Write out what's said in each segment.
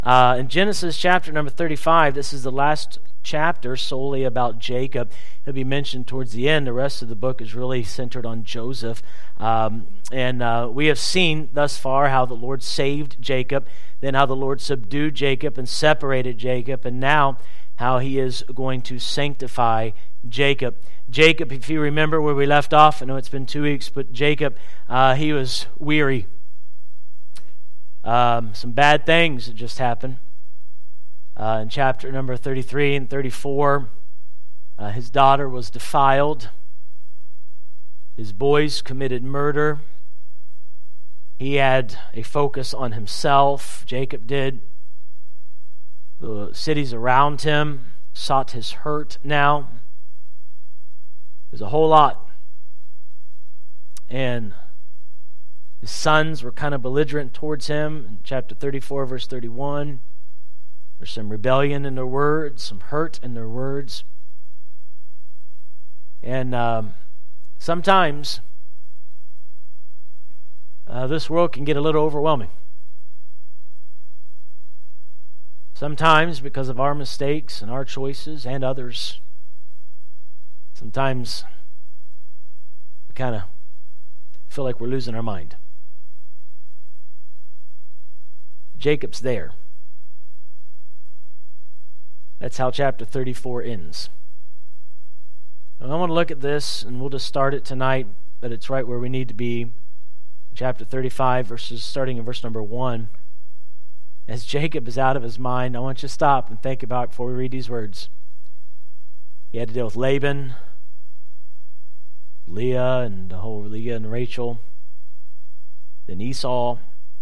In Genesis chapter number 35, this is the last chapter solely about Jacob. He'll be mentioned towards the end. The rest of the book is really centered on Joseph. And we have seen thus far how the Lord saved Jacob, then how the Lord subdued Jacob and separated Jacob, and now how he is going to sanctify Jacob. Jacob, if you remember where we left off, I know it's been 2 weeks, but Jacob, he was weary. Some bad things had just happened. In chapter number 33 and 34, his daughter was defiled. His boys committed murder. He had a focus on himself. Jacob did. The cities around him sought his hurt now. There's a whole lot. And his sons were kind of belligerent towards him. In chapter 34, verse 31, there's some rebellion in their words, some hurt in their words. And sometimes this world can get a little overwhelming. Sometimes because of our mistakes and our choices and others, sometimes we kind of feel like we're losing our mind. Jacob's there. That's how chapter 34 ends. Now, I want to look at this, and we'll just start it tonight, but it's right where we need to be. Chapter 35, starting in verse number 1. As Jacob is out of his mind, I want you to stop and think about it before we read these words. He had to deal with Laban, Leah, and the whole Leah and Rachel, then Esau.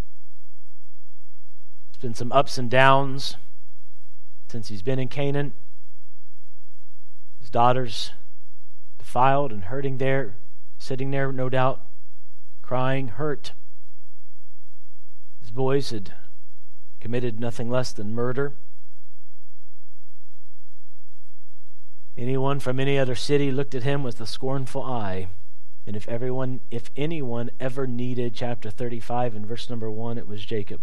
There's been some ups and downs since he's been in Canaan. His daughters defiled and hurting there, sitting there, no doubt, crying, hurt. His boys had committed nothing less than murder. Anyone from any other city looked at him with a scornful eye. And if anyone ever needed chapter 35 and verse number 1, it was Jacob.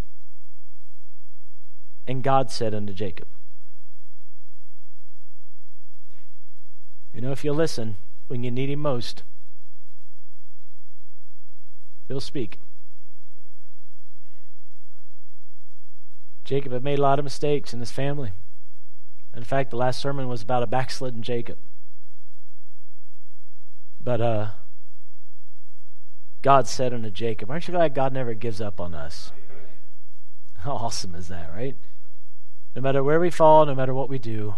And God said unto Jacob. You know, if you listen when you need him most, he'll speak. Jacob had made a lot of mistakes in his family. In fact, the last sermon was about a backslidden Jacob. But God said unto Jacob, aren't you glad God never gives up on us? How awesome is that, right? No matter where we fall, no matter what we do,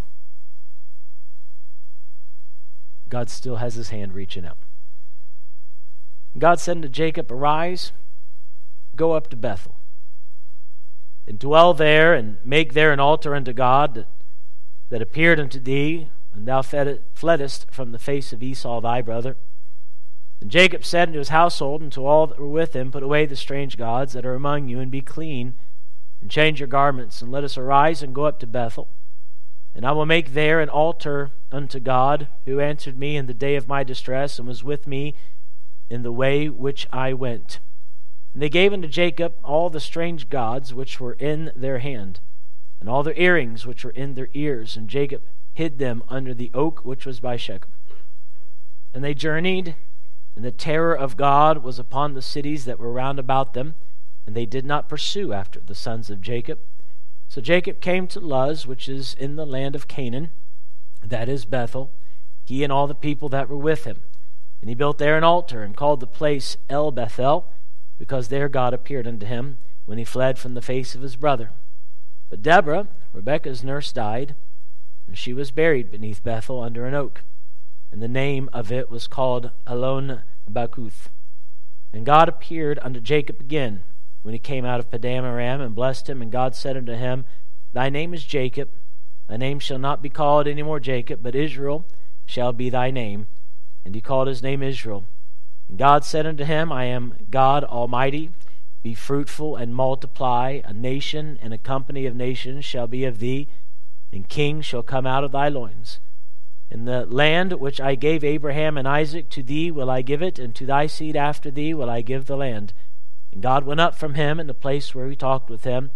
God still has his hand reaching out. God said unto Jacob, arise, go up to Bethel, and dwell there, and make there an altar unto God that appeared unto thee when thou fleddest from the face of Esau thy brother. And Jacob said unto his household and to all that were with him, put away the strange gods that are among you, and be clean, and change your garments, and let us arise and go up to Bethel. And I will make there an altar unto God, who answered me in the day of my distress, and was with me in the way which I went. And they gave unto Jacob all the strange gods which were in their hand, and all their earrings which were in their ears, and Jacob hid them under the oak which was by Shechem. And they journeyed, and the terror of God was upon the cities that were round about them, and they did not pursue after the sons of Jacob. So Jacob came to Luz, which is in the land of Canaan, that is Bethel, he and all the people that were with him. And he built there an altar, and called the place El Bethel, because there God appeared unto him, when he fled from the face of his brother. But Deborah, Rebekah's nurse, died, and she was buried beneath Bethel under an oak. And the name of it was called Elon Bakuth. And God appeared unto Jacob again, when he came out of Padan Aram, and blessed him. And God said unto him, thy name is Jacob. Thy name shall not be called any more Jacob, but Israel shall be thy name. And he called his name Israel. And God said unto him, I am God Almighty. Be fruitful and multiply. A nation and a company of nations shall be of thee, and kings shall come out of thy loins. In the land which I gave Abraham and Isaac, to thee will I give it, and to thy seed after thee will I give the land. And God went up from him in the place where he talked with him,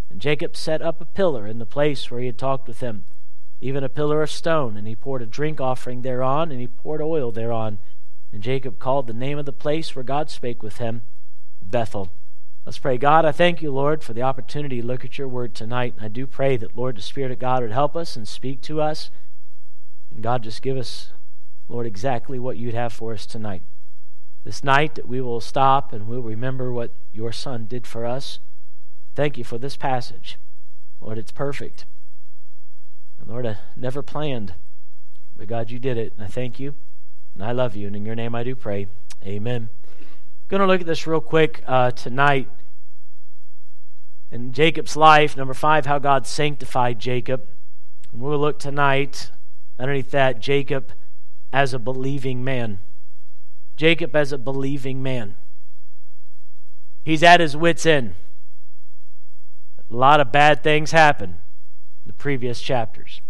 And Jacob set up a pillar in the place where he had talked with him, even a pillar of stone, and he poured a drink offering thereon, and he poured oil thereon. And Jacob called the name of the place where God spake with him, Bethel. Let's pray. God, I thank you, Lord, for the opportunity to look at your word tonight. I do pray that, Lord, the Spirit of God would help us and speak to us. And God, just give us, Lord, exactly what you'd have for us tonight. This night that we will stop and we'll remember what your Son did for us. Thank you for this passage. Lord, it's perfect. And Lord, I never planned, but God, you did it. And I thank you, and I love you. And in your name I do pray. Amen. Going to look at this real quick tonight. In Jacob's life, number 5, how God sanctified Jacob. And we'll look tonight, underneath that, Jacob as a believing man. Jacob as a believing man. He's at his wit's end. A lot of bad things happen in the previous chapters.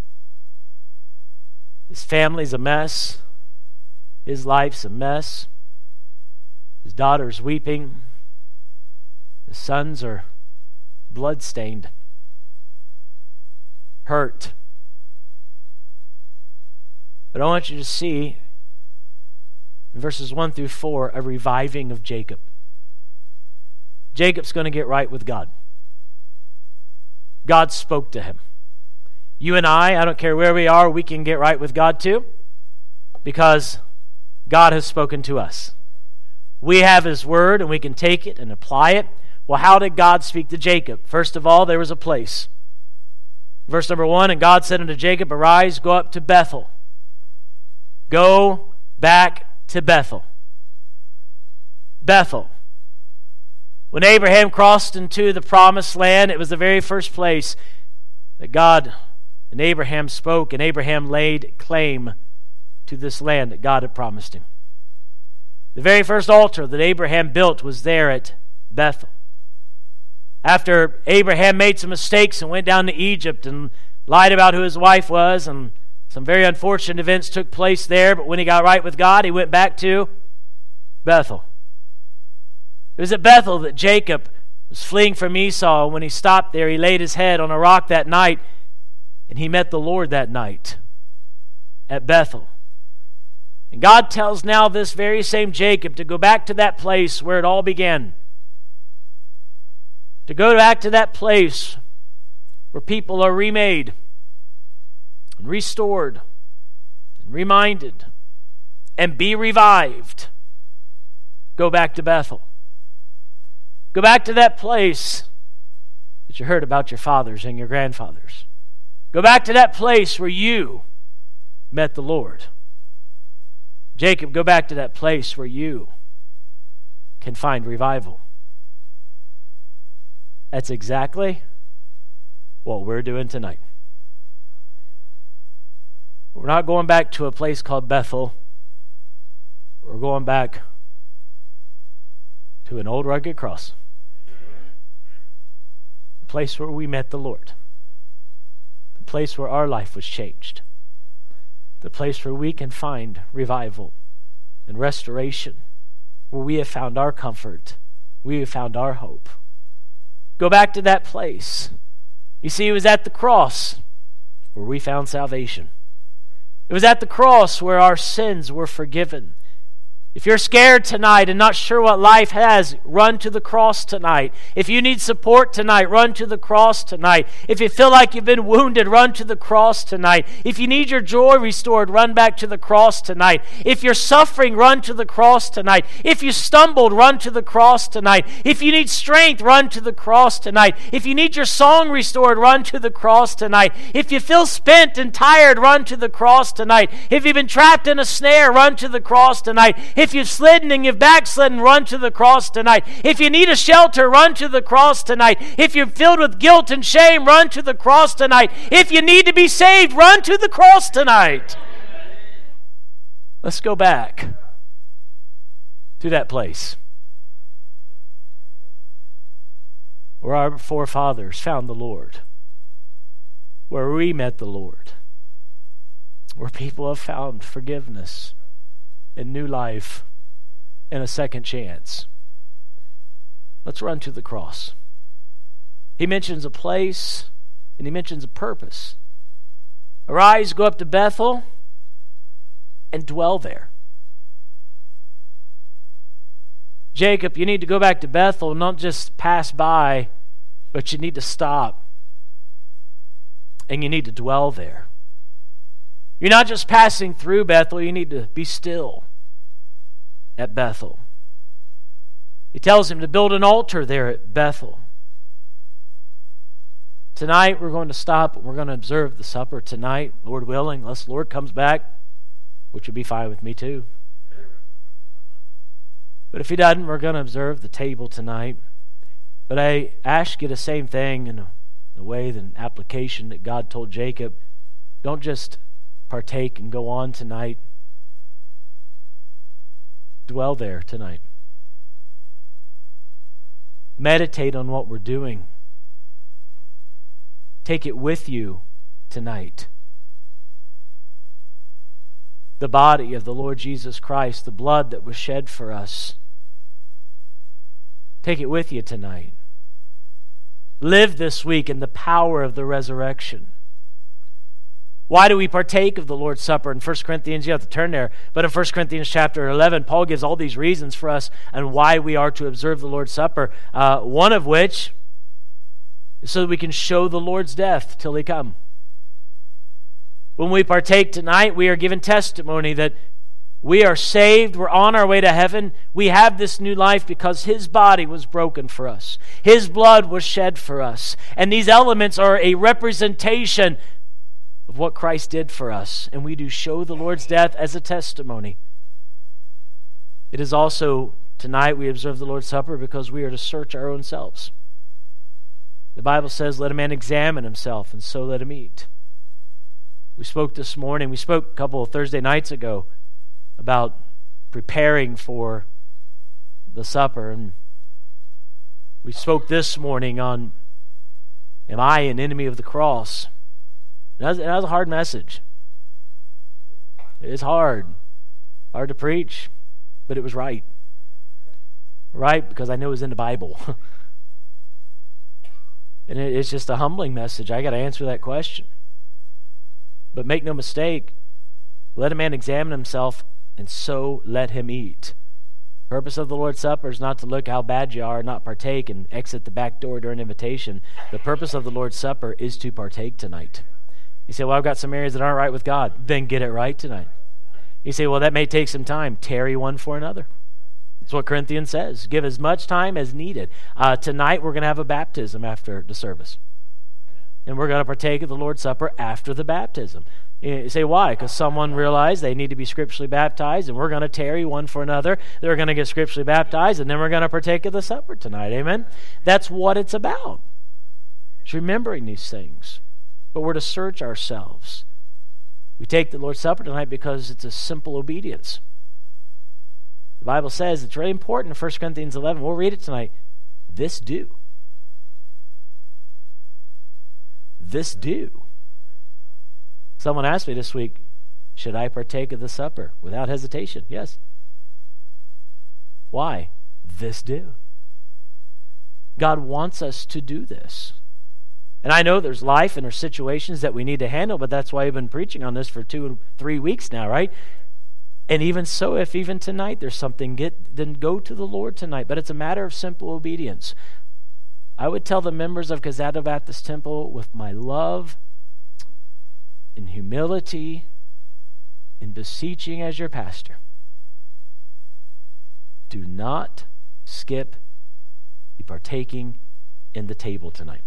His family's a mess. His life's a mess. His daughter's weeping. His sons are blood-stained, hurt. But I want you to see in verses 1 through 4 a reviving of Jacob. Jacob's going to get right with God. God spoke to him. You and I don't care where we are, we can get right with God too, because God has spoken to us. We have his word and we can take it and apply it. Well, how did God speak to Jacob? First of all, there was a place. Verse number 1, and God said unto Jacob, arise, go up to Bethel. Go back to Bethel. Bethel. When Abraham crossed into the promised land, it was the very first place that God and Abraham spoke, and Abraham laid claim to this land that God had promised him. The very first altar that Abraham built was there at Bethel. After Abraham made some mistakes and went down to Egypt and lied about who his wife was, and some very unfortunate events took place there, but when he got right with God, he went back to Bethel. It was at Bethel that Jacob was fleeing from Esau. When he stopped there, he laid his head on a rock that night, and he met the Lord that night at Bethel. And God tells now this very same Jacob to go back to that place where it all began. To go back to that place where people are remade and restored and reminded and be revived. Go back to Bethel. Go back to that place that you heard about your fathers and your grandfathers. Go back to that place where you met the Lord. Jacob, go back to that place where you can find revival. That's exactly what we're doing tonight. We're not going back to a place called Bethel. We're going back to an old rugged cross. The place where we met the Lord. The place where our life was changed. The place where we can find revival and restoration. Where we have found our comfort. We have found our hope. Go back to that place. You see, it was at the cross where we found salvation. It was at the cross where our sins were forgiven. If you're scared tonight and not sure what life has, run to the cross tonight. If you need support tonight, run to the cross tonight. If you feel like you've been wounded, run to the cross tonight. If you need your joy restored, run back to the cross tonight. If you're suffering, run to the cross tonight. If you stumbled, run to the cross tonight. If you need strength, run to the cross tonight. If you need your song restored, run to the cross tonight. If you feel spent and tired, run to the cross tonight. If you've been trapped in a snare, run to the cross tonight. If you've slidden and you've backslidden, run to the cross tonight. If you need a shelter, run to the cross tonight. If you're filled with guilt and shame, run to the cross tonight. If you need to be saved, run to the cross tonight. Let's go back to that place where our forefathers found the Lord, where we met the Lord, where people have found forgiveness and new life and a second chance. Let's run to the cross. He mentions a place, and he mentions a purpose. Arise, go up to Bethel, and dwell there. Jacob, you need to go back to Bethel, not just pass by, but you need to stop. And you need to dwell there. You're not just passing through Bethel, you need to be still at Bethel. He tells him to build an altar there at Bethel. Tonight we're going to stop and we're going to observe the supper tonight, Lord willing, unless the Lord comes back, which would be fine with me too. But if he doesn't, we're going to observe the table tonight. But I ask you the same thing in the way, the application that God told Jacob. Don't just partake and go on tonight. Dwell there tonight. Meditate on what we're doing. Take it with you tonight. The body of the Lord Jesus Christ, the blood that was shed for us. Take it with you tonight. Live this week in the power of the resurrection. Why do we partake of the Lord's Supper? In 1 Corinthians, you have to turn there, but in 1 Corinthians chapter 11, Paul gives all these reasons for us and why we are to observe the Lord's Supper, one of which is so that we can show the Lord's death till he come. When we partake tonight, we are given testimony that we are saved, we're on our way to heaven. We have this new life because his body was broken for us. His blood was shed for us. And these elements are a representation of what Christ did for us. And we do show the Lord's death as a testimony. It is also, tonight we observe the Lord's Supper because we are to search our own selves. The Bible says, let a man examine himself, and so let him eat. We spoke this morning, we spoke a couple of Thursday nights ago about preparing for the supper. And we spoke this morning on, am I an enemy of the cross? And that was a hard message. It's hard to preach, but it was right. Right, because I know it was in the Bible. And it's just a humbling message. I got to answer that question. But make no mistake, let a man examine himself, and so let him eat. The purpose of the Lord's Supper is not to look how bad you are, not partake, and exit the back door during invitation. The purpose of the Lord's Supper is to partake tonight. You say, well, I've got some areas that aren't right with God. Then get it right tonight. You say, well, that may take some time. Tarry one for another. That's what Corinthians says. Give as much time as needed. Tonight we're going to have a baptism after the service. And we're going to partake of the Lord's Supper after the baptism. You say, why? Because someone realized they need to be scripturally baptized, and we're going to tarry one for another. They're going to get scripturally baptized, and then we're going to partake of the supper tonight. Amen? That's what it's about. It's remembering these things. But we're to search ourselves. We take the Lord's Supper tonight because it's a simple obedience. The Bible says it's really important in 1 Corinthians 11. We'll read it tonight. This do. This do. Someone asked me this week, should I partake of the supper? Without hesitation, yes. Why? This do. God wants us to do this. And I know there's life and there's situations that we need to handle, but that's why I've been preaching on this for 2 or 3 weeks now, right? And even so, if even tonight there's something, then go to the Lord tonight. But it's a matter of simple obedience. I would tell the members of Gazetta Baptist Temple, with my love and humility and beseeching as your pastor, do not skip the partaking in the table tonight.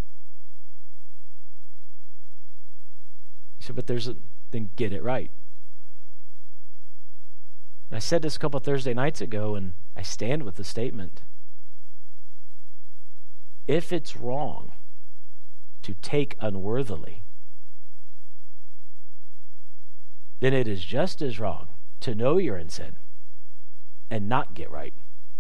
You said, but then get it right. And I said this a couple of Thursday nights ago, and I stand with the statement. If it's wrong to take unworthily, then it is just as wrong to know you're in sin and not get right.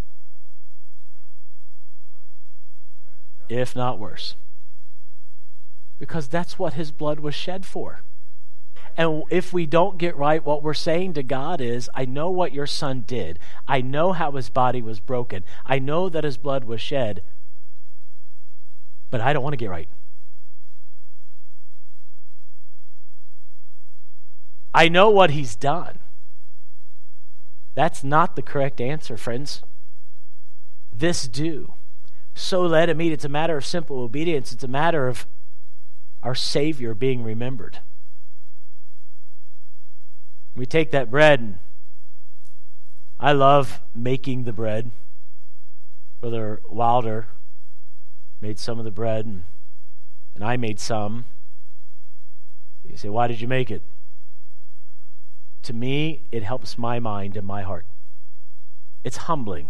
If not worse. Because that's what his blood was shed for. And if we don't get right, what we're saying to God is, I know what your son did. I know how his body was broken. I know that his blood was shed. but I don't want to get right. I know what he's done. That's not the correct answer, friends. This do. So let him eat. It's a matter of simple obedience. It's a matter of our Savior being remembered. We take that bread, and I love making the bread. Brother Wilder made some of the bread, and I made some. You say, why did you make it? To me, it helps my mind and my heart. It's humbling.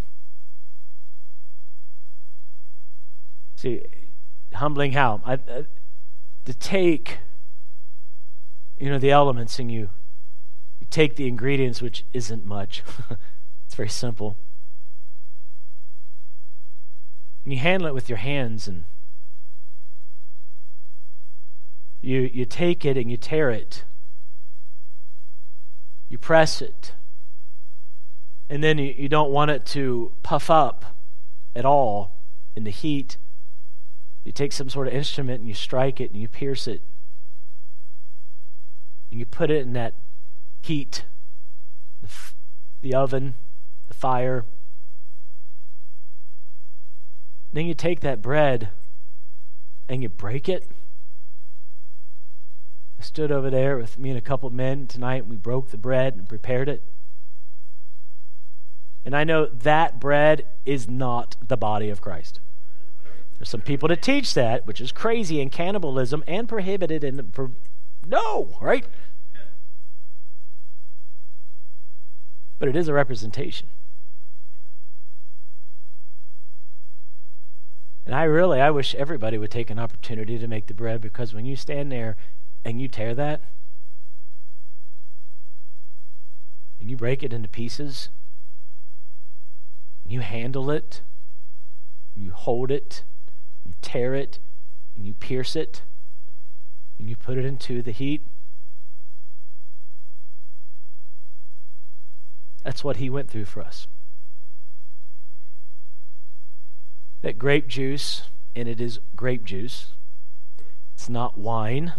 See, humbling how? To take, the elements, and you take the ingredients, which isn't much. It's very simple. And you handle it with your hands, and you take it and you tear it. You press it. And then you don't want it to puff up at all in the heat. You take some sort of instrument and you strike it and you pierce it. And you put it in that heat, the oven, the fire. Then you take that bread and you break it. I stood over there with me and a couple of men tonight, and we broke the bread and prepared it. And I know that bread is not the body of Christ. There's some people that teach that, which is crazy and cannibalism and prohibited. No, right? But it is a representation. And I wish everybody would take an opportunity to make the bread, because when you stand there and you tear that, and you break it into pieces, and you handle it, and you hold it, you tear it, and you pierce it, and you put it into the heat, that's what he went through for us. That grape juice, and it is grape juice, it's not wine.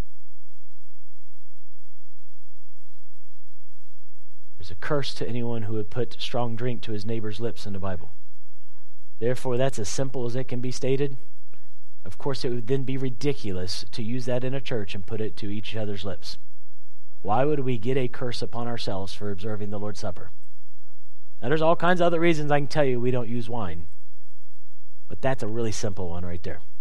There's a curse to anyone who would put strong drink to his neighbor's lips in the Bible. Therefore, that's as simple as it can be stated. Of course, it would then be ridiculous to use that in a church and put it to each other's lips. Why would we get a curse upon ourselves for observing the Lord's Supper? Now, there's all kinds of other reasons I can tell you we don't use wine. But that's a really simple one right there.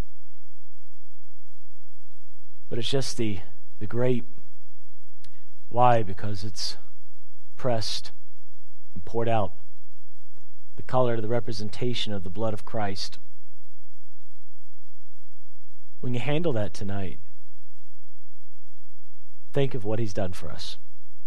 But it's just the grape. Why? Because it's pressed and poured out. The color, the representation of the blood of Christ. When you handle that tonight, think of what he's done for us.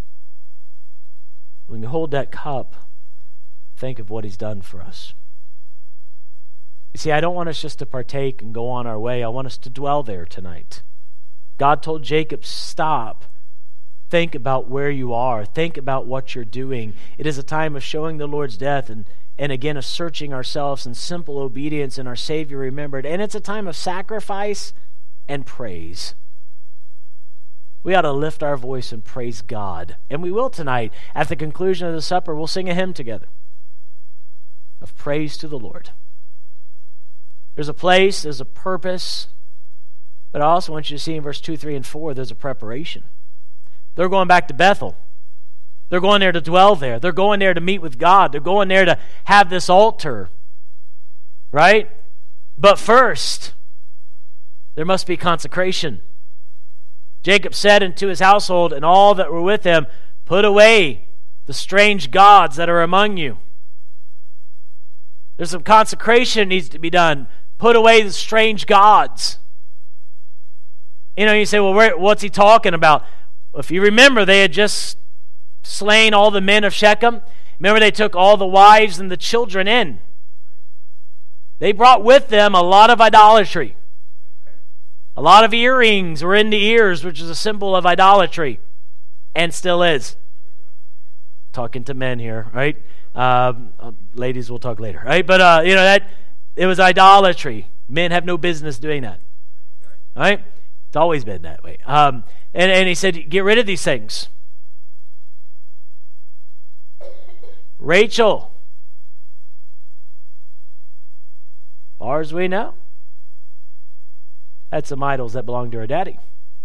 When you hold that cup, think of what he's done for us. You see, I don't want us just to partake and go on our way. I want us to dwell there tonight. God told Jacob, stop. Think about where you are. Think about what you're doing. It is a time of showing the Lord's death and again of searching ourselves in simple obedience and our Savior remembered. And it's a time of sacrifice and praise. We ought to lift our voice and praise God. And we will tonight. At the conclusion of the supper, we'll sing a hymn together of praise to the Lord. There's a place, there's a purpose, but I also want you to see in verse 2, 3, and 4, there's a preparation. They're going back to Bethel. They're going there to dwell there. They're going there to meet with God. They're going there to have this altar, right? But first, there must be consecration. Jacob said unto his household and all that were with him, put away the strange gods that are among you. There's some consecration that needs to be done. Put away the strange gods. You say, well, what's he talking about? If you remember, they had just slain all the men of Shechem. Remember, they took all the wives and the children in. They brought with them a lot of idolatry. A lot of earrings were in the ears, which is a symbol of idolatry, and still is. Talking to men here, right? Ladies, we'll talk later, right? But that it was idolatry. Men have no business doing that. All right? It's always been that way. And he said, get rid of these things. Rachel, as far as we know, had some idols that belonged to her daddy.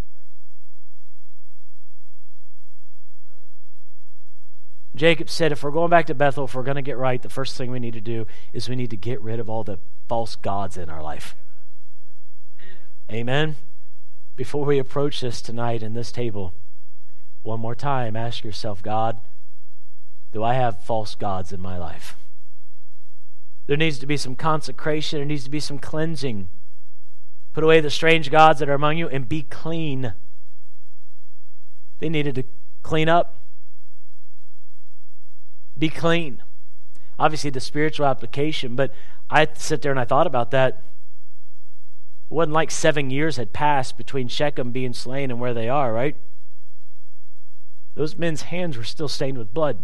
Jacob said, if we're going back to Bethel, if we're going to get right, the first thing we need to do is we need to get rid of all the false gods in our life. Amen? Before we approach this tonight in this table, one more time, ask yourself, God, do I have false gods in my life? There needs to be some consecration. There needs to be some cleansing. Put away the strange gods that are among you and be clean. They needed to clean up. Be clean. Obviously, the spiritual application, but I sit there and I thought about that. It wasn't like 7 years had passed between Shechem being slain and where they are, right? Those men's hands were still stained with blood.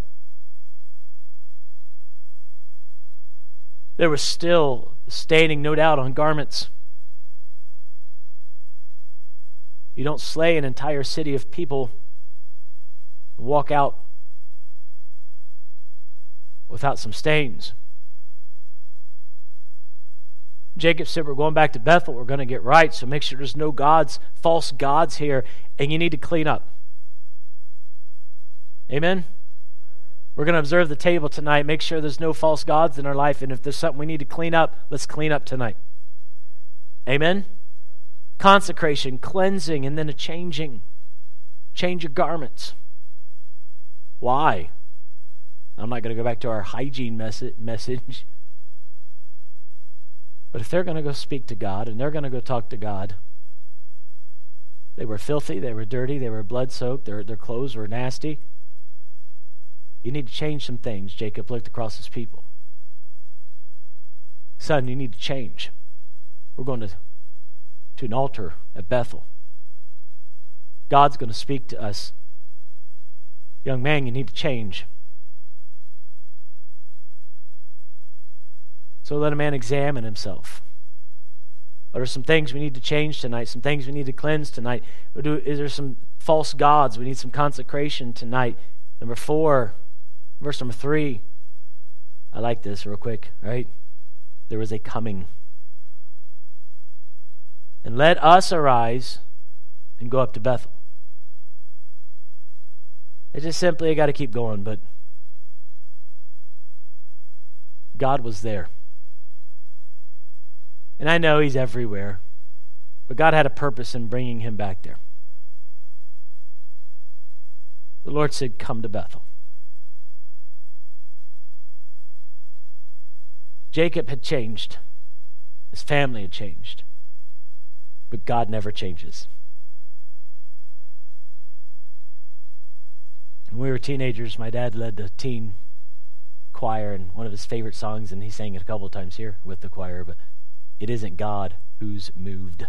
There was still staining, no doubt, on garments. You don't slay an entire city of people and walk out without some stains. Jacob said, we're going back to Bethel. We're going to get right, so make sure there's no gods, false gods here, and you need to clean up. Amen? We're going to observe the table tonight. Make sure there's no false gods in our life, and if there's something we need to clean up, let's clean up tonight. Amen? Consecration, cleansing, and then a changing. Change your garments. Why? I'm not going to go back to our hygiene message. But if they're going to go speak to God and they're going to go talk to God, they were filthy, they were dirty, they were blood-soaked, their clothes were nasty. You need to change some things. Jacob looked across his people. Son, you need to change. We're going to an altar at Bethel. God's going to speak to us. Young man, you need to change. So let a man examine himself. What are some things we need to change tonight? Some things we need to cleanse tonight? Is there some false gods? We need some consecration tonight. Number 4, verse number 3. I like this real quick, right? There was a coming. And let us arise and go up to Bethel. It's just simply, I got to keep going, but God was there. And I know he's everywhere, but God had a purpose in bringing him back there. The Lord said, come to Bethel. Jacob had changed. His family had changed. But God never changes. When we were teenagers, my dad led the teen choir, and one of his favorite songs, and he sang it a couple of times here with the choir, but it isn't God who's moved.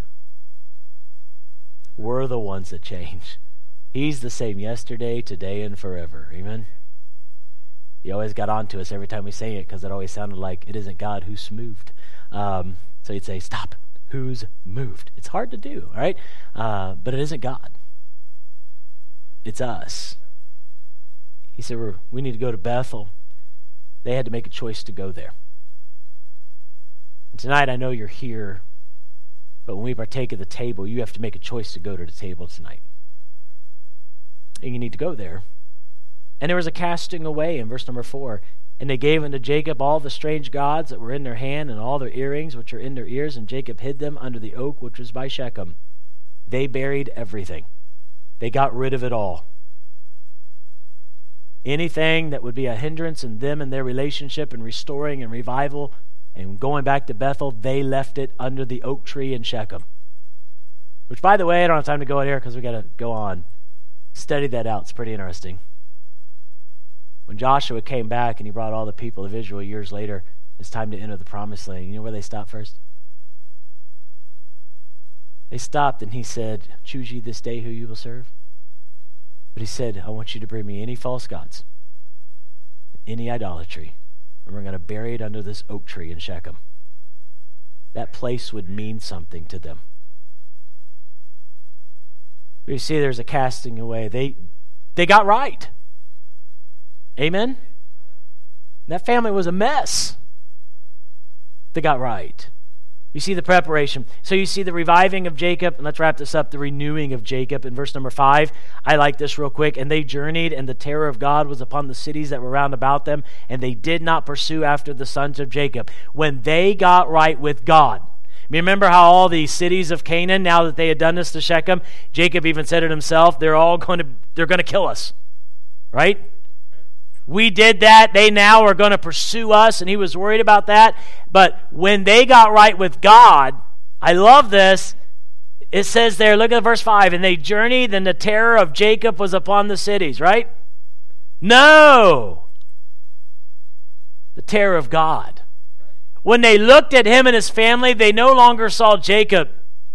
We're the ones that change. He's the same yesterday, today, and forever. Amen? He always got on to us every time we sang it because it always sounded like it isn't God who's moved. So he'd say, stop. Who's moved? It's hard to do, all right? But it isn't God. It's us. He said, we need to go to Bethel. They had to make a choice to go there. And tonight, I know you're here, but when we partake of the table, you have to make a choice to go to the table tonight. And you need to go there. And there was a casting away in verse number 4. And they gave unto Jacob all the strange gods that were in their hand, and all their earrings which are in their ears, and Jacob hid them under the oak which was by Shechem. They buried everything. They got rid of it all. Anything that would be a hindrance in them and their relationship and restoring and revival and going back to Bethel, they left it under the oak tree in Shechem. Which, by the way, I don't have time to go in here because we got to go on. Study that out. It's pretty interesting. When Joshua came back and he brought all the people of Israel years later, it's time to enter the promised land. You know where they stopped first? They stopped and he said, choose ye this day who you will serve. But he said, I want you to bring me any false gods, any idolatry, and we're going to bury it under this oak tree in Shechem. that place would mean something to them. You see, there's a casting away. They got right. Amen? That family was a mess. They got right. You see the preparation. So you see the reviving of Jacob, and let's wrap this up, the renewing of Jacob in verse number 5. I like this real quick. And they journeyed, and the terror of God was upon the cities that were round about them, and they did not pursue after the sons of Jacob. When they got right with God. Remember how all the cities of Canaan, now that they had done this to Shechem, Jacob even said it himself, they're going to kill us. Right? We did that. They now are going to pursue us, and he was worried about that. But when they got right with God, I love this. It says there, look at verse 5, and they journeyed, and the terror of Jacob was upon the cities, right? No! The terror of God. When they looked at him and his family, they no longer saw Jacob.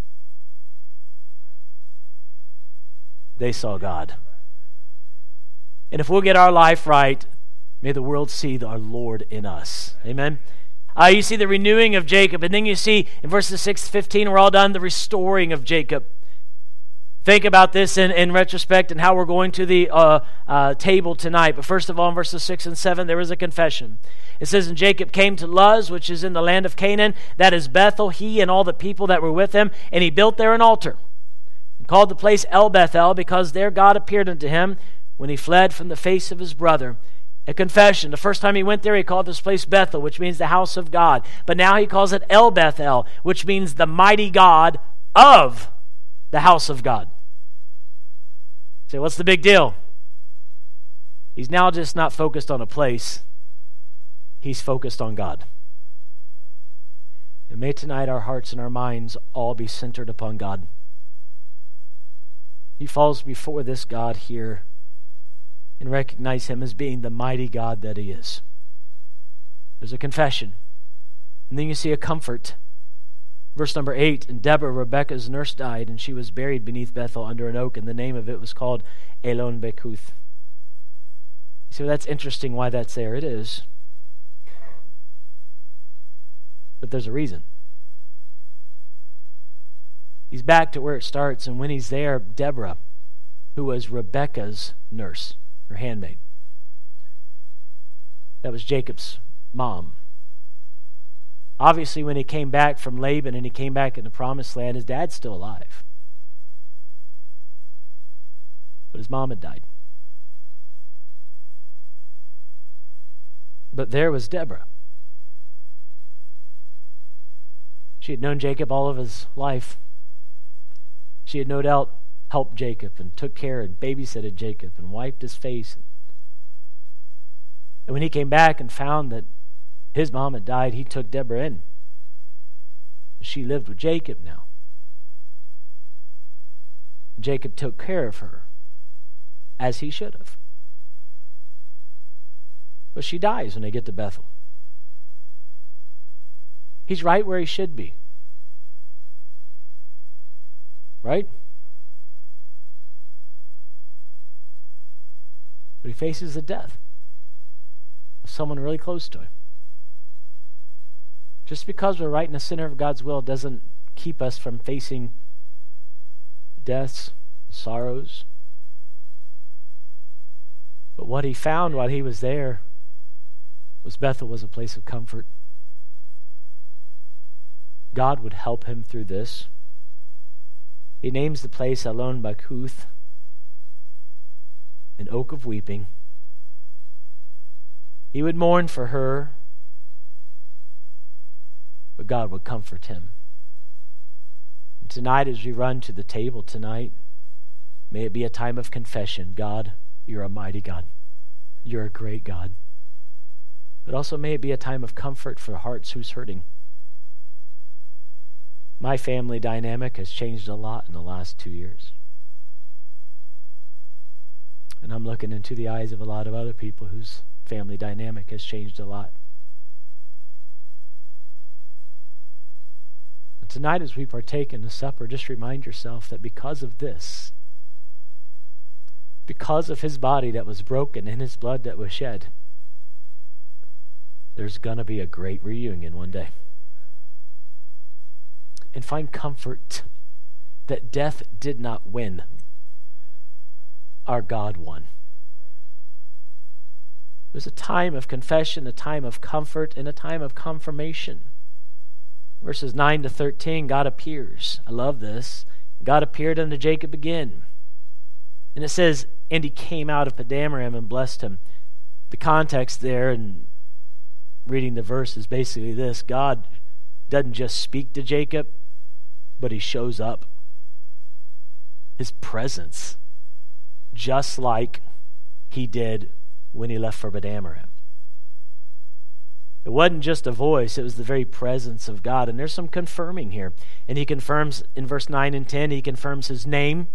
They saw God. And if we'll get our life right, may the world see our Lord in us. Amen? You see the renewing of Jacob. And then you see in verses 6 to 15, we're all done, the restoring of Jacob. Think about this in retrospect and how we're going to the table tonight. But first of all, in verses 6 and 7, there is a confession. It says, and Jacob came to Luz, which is in the land of Canaan. That is Bethel, he and all the people that were with him. And he built there an altar and called the place El Bethel, because there God appeared unto him when he fled from the face of his brother. A confession. The first time he went there, he called this place Bethel, which means the house of God. But now he calls it El Bethel, which means the mighty God of the house of God. So what's the big deal? He's now just not focused on a place. He's focused on God. And may tonight our hearts and our minds all be centered upon God. He falls before this God here and recognize him as being the mighty God that he is. There's a confession. And then you see a comfort. Verse number 8, and Deborah, Rebekah's nurse, died, and she was buried beneath Bethel under an oak, and the name of it was called Elon Bekuth. So that's interesting why that's there. It is. But there's a reason. He's back to where it starts, and when he's there, Deborah, who was Rebekah's nurse, her handmaid. That was Jacob's mom. Obviously, when he came back from Laban and he came back in the promised land, his dad's still alive. But his mom had died. But there was Deborah. She had known Jacob all of his life. She had no doubt helped Jacob and took care and babysitted Jacob and wiped his face. And when he came back and found that his mom had died, he took Deborah in. She lived with Jacob now. Jacob took care of her, as he should have. But she dies when they get to Bethel. He's right where he should be. Right? But he faces the death of someone really close to him. Just because we're right in the center of God's will doesn't keep us from facing deaths, sorrows. But what he found while he was there was Bethel was a place of comfort. God would help him through this. He names the place Elon Bekuth, an oak of weeping. He would mourn for her, but God would comfort him. And tonight, as we run to the table tonight, may it be a time of confession. God, you're a mighty God. You're a great God. But also may it be a time of comfort for hearts who's hurting. My family dynamic has changed a lot in the last 2 years. And I'm looking into the eyes of a lot of other people whose family dynamic has changed a lot. And tonight as we partake in the supper, just remind yourself that because of this, because of his body that was broken and his blood that was shed, there's going to be a great reunion one day. and find comfort that death did not win. Our God won. There's a time of confession, a time of comfort, and a time of confirmation. Verses 9 to 13, God appears. I love this. God appeared unto Jacob again. And it says, and he came out of Padamaram and blessed him. The context there in reading the verse is basically this. God doesn't just speak to Jacob, but he shows up. His presence, just like he did when he left for Padamaram. It wasn't just a voice, it was the very presence of God. And there's some confirming here. And he confirms in verse 9 and 10, he confirms his name.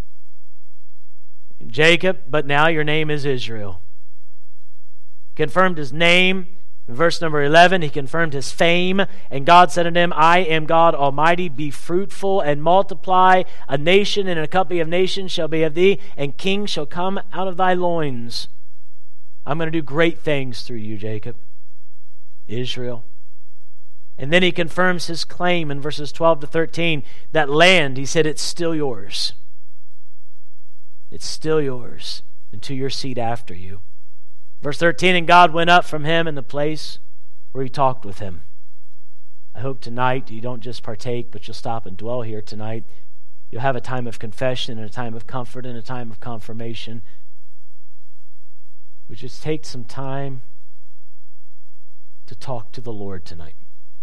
Jacob, but now your name is Israel. Confirmed his name. In verse number 11, he confirmed his fame. And God said unto him, I am God Almighty. Be fruitful and multiply. A nation and a company of nations shall be of thee, and kings shall come out of thy loins. I'm going to do great things through you, Jacob. Israel. And then he confirms his claim in verses 12 to 13. That land, he said, it's still yours. It's still yours, and to your seed after you. Verse 13, and God went up from him in the place where he talked with him. I hope tonight you don't just partake, but you'll stop and dwell here tonight. You'll have a time of confession and a time of comfort and a time of confirmation. We just take some time to talk to the Lord tonight.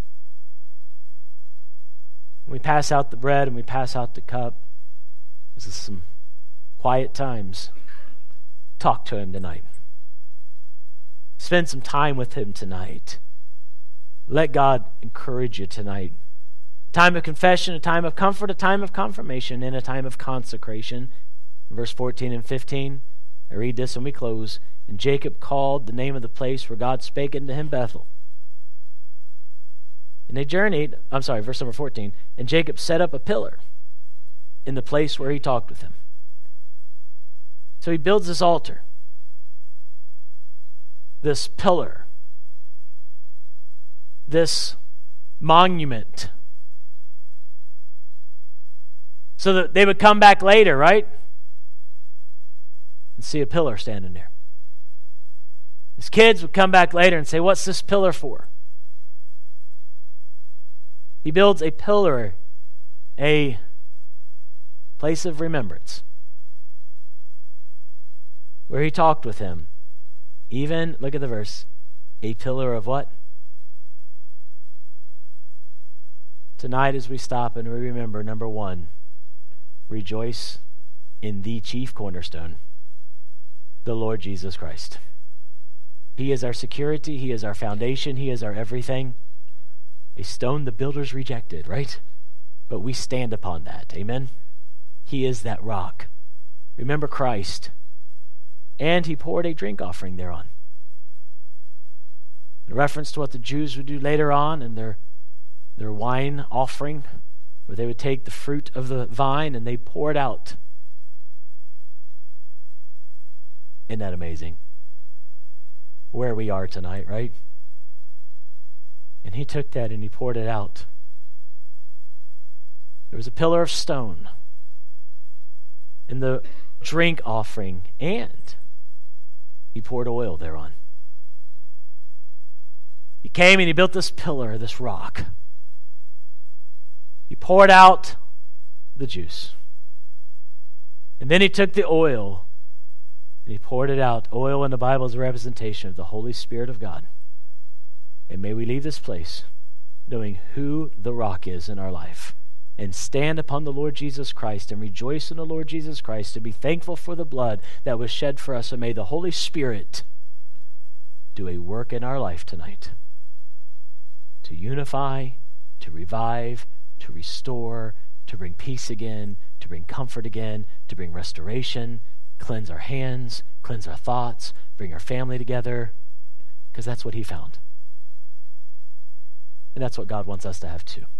When we pass out the bread and we pass out the cup, this is some quiet times. Talk to him tonight. Spend some time with him tonight. Let God encourage you tonight. A time of confession, a time of comfort, a time of confirmation, and a time of consecration. Verse 14 and 15, I read this and we close. And Jacob called the name of the place where God spake unto him Bethel. And they journeyed, verse number 14. And Jacob set up a pillar in the place where he talked with him. So he builds this altar, this pillar, this monument, so that they would come back later, right? And see a pillar standing there. His kids would come back later and say, what's this pillar for? He builds a pillar, a place of remembrance, where he talked with him. Even, look at the verse, a pillar of what? Tonight as we stop and we remember, number one, rejoice in the chief cornerstone, the Lord Jesus Christ. He is our security. He is our foundation. He is our everything. A stone the builders rejected, right? But we stand upon that. Amen? He is that rock. Remember Christ. And he poured a drink offering thereon. In reference to what the Jews would do later on in their wine offering, where they would take the fruit of the vine and they pour it out. Isn't that amazing? Where we are tonight, right? And he took that and he poured it out. There was a pillar of stone in the drink offering, and he poured oil thereon. He came and he built this pillar, this rock. He poured out the juice. And then he took the oil and he poured it out. Oil in the Bible is a representation of the Holy Spirit of God. And may we leave this place knowing who the rock is in our life, and stand upon the Lord Jesus Christ and rejoice in the Lord Jesus Christ, to be thankful for the blood that was shed for us. And may the Holy Spirit do a work in our life tonight to unify, to revive, to restore, to bring peace again, to bring comfort again, to bring restoration, cleanse our hands, cleanse our thoughts, bring our family together, because that's what he found. And that's what God wants us to have too.